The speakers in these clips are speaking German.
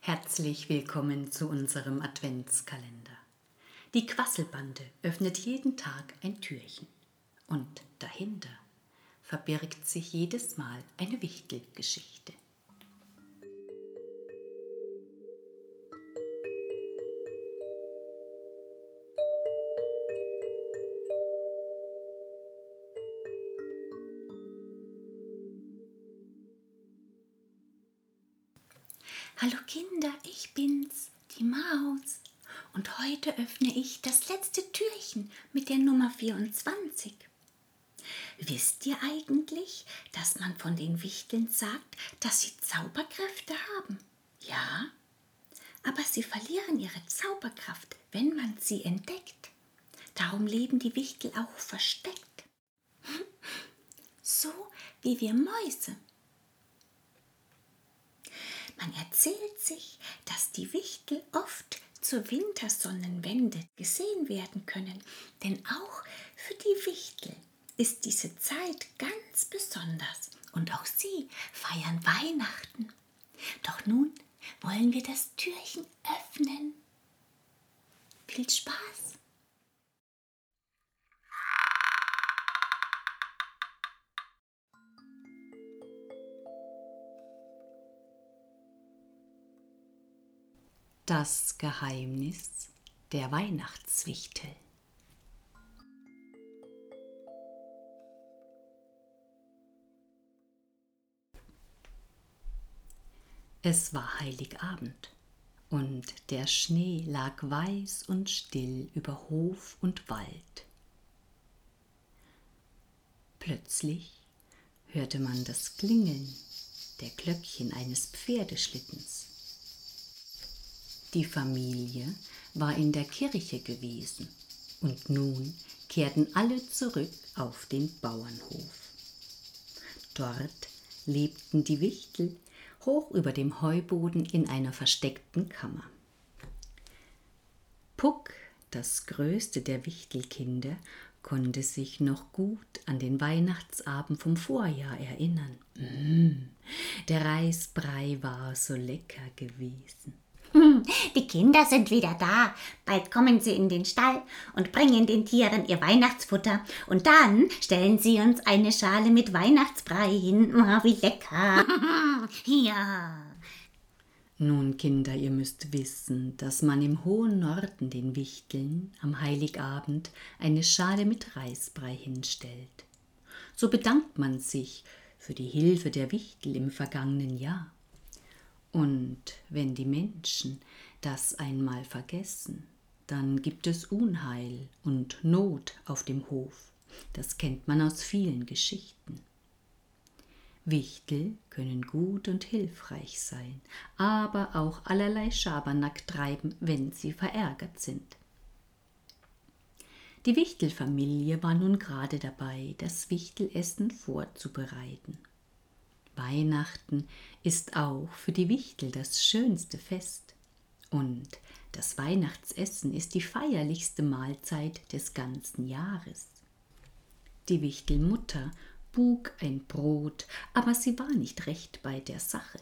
Herzlich willkommen zu unserem Adventskalender. Die Quasselbande öffnet jeden Tag ein Türchen und dahinter verbirgt sich jedes Mal eine Wichtelgeschichte. Hallo Kinder, ich bin's, die Maus. Und heute öffne ich das letzte Türchen mit der Nummer 24. Wisst ihr eigentlich, dass man von den Wichteln sagt, dass sie Zauberkräfte haben? Ja, aber sie verlieren ihre Zauberkraft, wenn man sie entdeckt. Darum leben die Wichtel auch versteckt. So wie wir Mäuse. Man erzählt sich, dass die Wichtel oft zur Wintersonnenwende gesehen werden können, denn auch für die Wichtel ist diese Zeit ganz besonders und auch sie feiern Weihnachten. Doch nun wollen wir das Türchen öffnen. Viel Spaß! Das Geheimnis der Weihnachtswichtel. Es war Heiligabend und der Schnee lag weiß und still über Hof und Wald. Plötzlich hörte man das Klingeln der Glöckchen eines Pferdeschlittens. Die Familie war in der Kirche gewesen und nun kehrten alle zurück auf den Bauernhof. Dort lebten die Wichtel hoch über dem Heuboden in einer versteckten Kammer. Puck, das größte der Wichtelkinder, konnte sich noch gut an den Weihnachtsabend vom Vorjahr erinnern. Der Reisbrei war so lecker gewesen. Die Kinder sind wieder da. Bald kommen sie in den Stall und bringen den Tieren ihr Weihnachtsfutter. Und dann stellen sie uns eine Schale mit Weihnachtsbrei hin. Oh, wie lecker. Ja. Nun, Kinder, ihr müsst wissen, dass man im hohen Norden den Wichteln am Heiligabend eine Schale mit Reisbrei hinstellt. So bedankt man sich für die Hilfe der Wichtel im vergangenen Jahr. Und wenn die Menschen das einmal vergessen, dann gibt es Unheil und Not auf dem Hof. Das kennt man aus vielen Geschichten. Wichtel können gut und hilfreich sein, aber auch allerlei Schabernack treiben, wenn sie verärgert sind. Die Wichtelfamilie war nun gerade dabei, das Wichtelessen vorzubereiten. Weihnachten ist auch für die Wichtel das schönste Fest. Und das Weihnachtsessen ist die feierlichste Mahlzeit des ganzen Jahres. Die Wichtelmutter buk ein Brot, aber sie war nicht recht bei der Sache.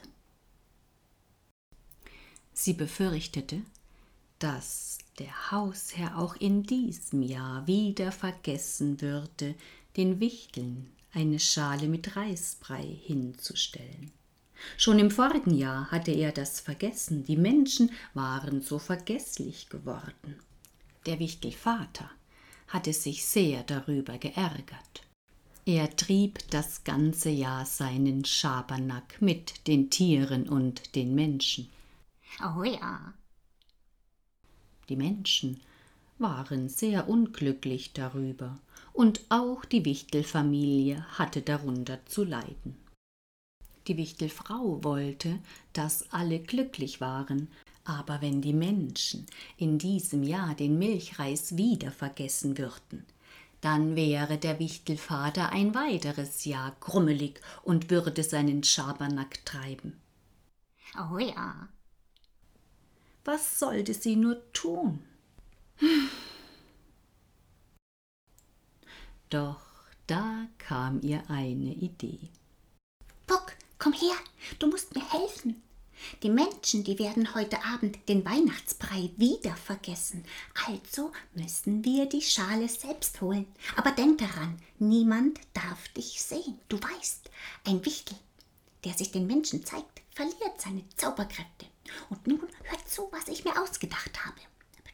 Sie befürchtete, dass der Hausherr auch in diesem Jahr wieder vergessen würde, den Wichteln eine Schale mit Reisbrei hinzustellen. Schon im vorigen Jahr hatte er das vergessen, die Menschen waren so vergesslich geworden. Der Wichtelvater hatte sich sehr darüber geärgert. Er trieb das ganze Jahr seinen Schabernack mit den Tieren und den Menschen. Oh ja. Die Menschen waren sehr unglücklich darüber, und auch die Wichtelfamilie hatte darunter zu leiden. Die Wichtelfrau wollte, dass alle glücklich waren, aber wenn die Menschen in diesem Jahr den Milchreis wieder vergessen würden, dann wäre der Wichtelvater ein weiteres Jahr grummelig und würde seinen Schabernack treiben. Oh ja. Was sollte sie nur tun? Doch da kam ihr eine Idee. Puck, komm her, du musst mir helfen. Die Menschen, die werden heute Abend den Weihnachtsbrei wieder vergessen. Also müssen wir die Schale selbst holen. Aber denk daran, niemand darf dich sehen. Du weißt, ein Wichtel, der sich den Menschen zeigt, verliert seine Zauberkräfte. Und nun hört zu, was ich mir ausgedacht habe.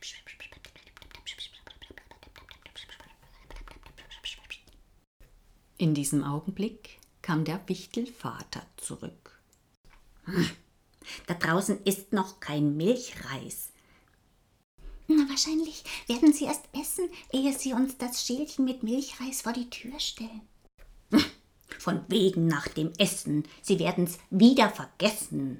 In diesem Augenblick kam der Wichtelvater zurück. Da draußen ist noch kein Milchreis. Na, wahrscheinlich werden sie erst essen, ehe sie uns das Schälchen mit Milchreis vor die Tür stellen. Von wegen nach dem Essen. Sie werden's wieder vergessen.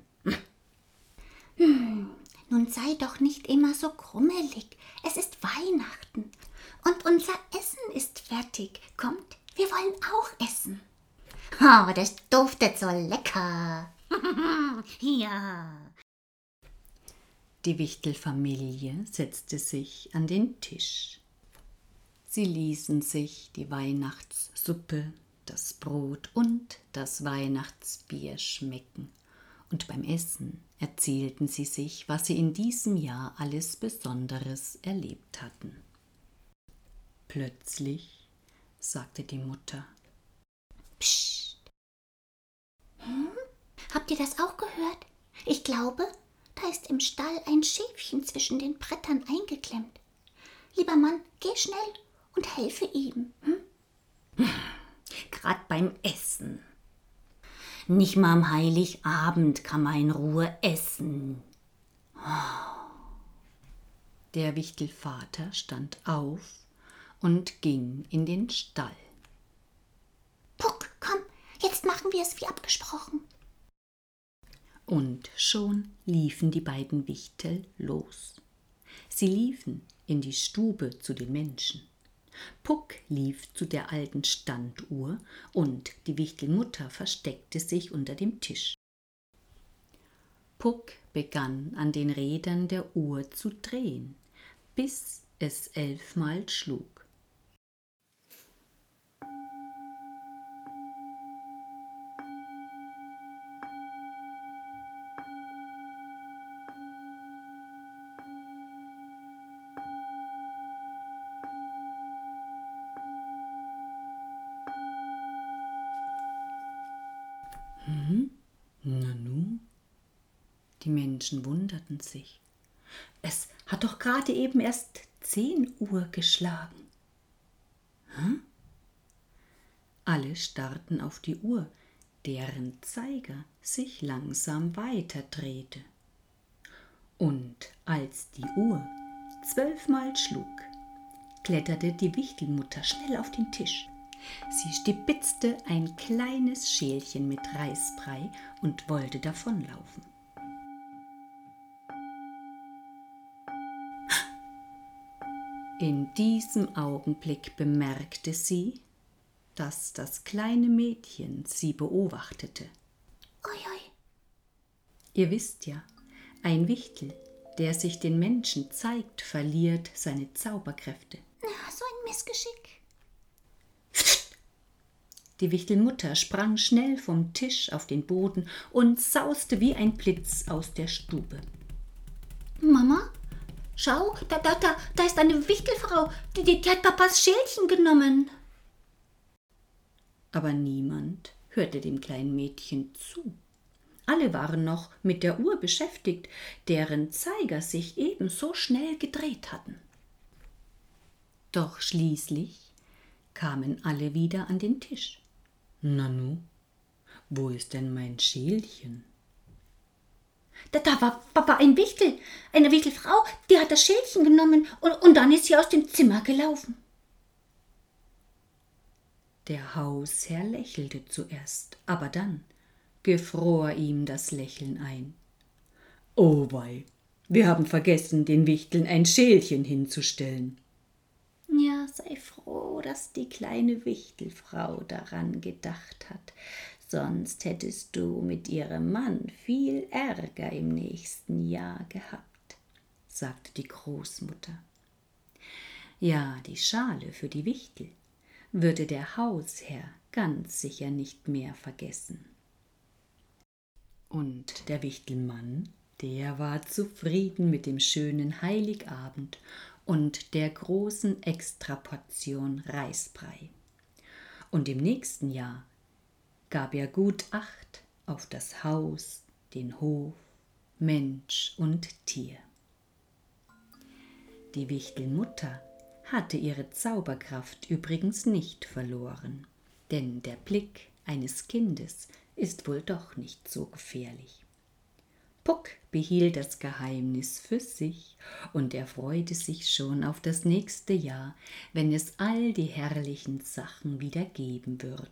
Nun sei doch nicht immer so krummelig. Es ist Weihnachten. Und unser Essen ist fertig. Kommt, wir wollen auch essen. Oh, das duftet so lecker. Ja. Die Wichtelfamilie setzte sich an den Tisch. Sie ließen sich die Weihnachtssuppe, das Brot und das Weihnachtsbier schmecken. Und beim Essen erzählten sie sich, was sie in diesem Jahr alles Besonderes erlebt hatten. Plötzlich sagte die Mutter: Psst. Habt ihr das auch gehört? Ich glaube, da ist im Stall ein Schäfchen zwischen den Brettern eingeklemmt. Lieber Mann, geh schnell und helfe ihm. Grad beim Essen. Nicht mal am Heiligabend kann man in Ruhe essen. Der Wichtelvater stand auf und ging in den Stall. Puck, komm, jetzt machen wir es wie abgesprochen. Und schon liefen die beiden Wichtel los. Sie liefen in die Stube zu den Menschen. Puck lief zu der alten Standuhr und die Wichtelmutter versteckte sich unter dem Tisch. Puck begann an den Rädern der Uhr zu drehen, bis es 11-mal schlug. Nanu? Die Menschen wunderten sich. Es hat doch gerade eben erst 10 Uhr geschlagen. Alle starrten auf die Uhr, deren Zeiger sich langsam weiterdrehte. Und als die Uhr 12-mal schlug, kletterte die Wichtelmutter schnell auf den Tisch. Sie stibitzte ein kleines Schälchen mit Reisbrei und wollte davonlaufen. In diesem Augenblick bemerkte sie, dass das kleine Mädchen sie beobachtete. Ui, ui. Ihr wisst ja, ein Wichtel, der sich den Menschen zeigt, verliert seine Zauberkräfte. Na, so ein Missgeschick. Die Wichtelmutter sprang schnell vom Tisch auf den Boden und sauste wie ein Blitz aus der Stube. Mama, schau, da ist eine Wichtelfrau, die hat Papas Schälchen genommen. Aber niemand hörte dem kleinen Mädchen zu. Alle waren noch mit der Uhr beschäftigt, deren Zeiger sich ebenso schnell gedreht hatten. Doch schließlich kamen alle wieder an den Tisch. Nanu, wo ist denn mein Schälchen? Da war ein Wichtel, eine Wichtelfrau, die hat das Schälchen genommen und dann ist sie aus dem Zimmer gelaufen. Der Hausherr lächelte zuerst, aber dann gefror ihm das Lächeln ein. Oh wei, wir haben vergessen, den Wichteln ein Schälchen hinzustellen. Ja, sei froh, dass die kleine Wichtelfrau daran gedacht hat, sonst hättest du mit ihrem Mann viel Ärger im nächsten Jahr gehabt, sagte die Großmutter. Ja, die Schale für die Wichtel würde der Hausherr ganz sicher nicht mehr vergessen. Und der Wichtelmann, der war zufrieden mit dem schönen Heiligabend und der großen Extraportion Reisbrei. Und im nächsten Jahr gab er gut Acht auf das Haus, den Hof, Mensch und Tier. Die Wichtelmutter hatte ihre Zauberkraft übrigens nicht verloren, denn der Blick eines Kindes ist wohl doch nicht so gefährlich. Puck behielt das Geheimnis für sich und er freute sich schon auf das nächste Jahr, wenn es all die herrlichen Sachen wieder geben würde.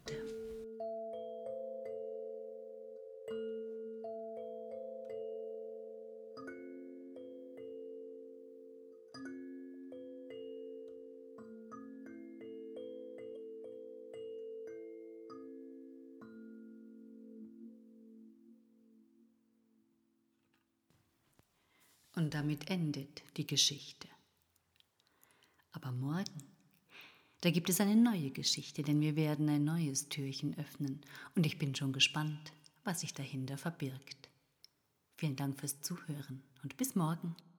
Und damit endet die Geschichte. Aber morgen, da gibt es eine neue Geschichte, denn wir werden ein neues Türchen öffnen und ich bin schon gespannt, was sich dahinter verbirgt. Vielen Dank fürs Zuhören und bis morgen.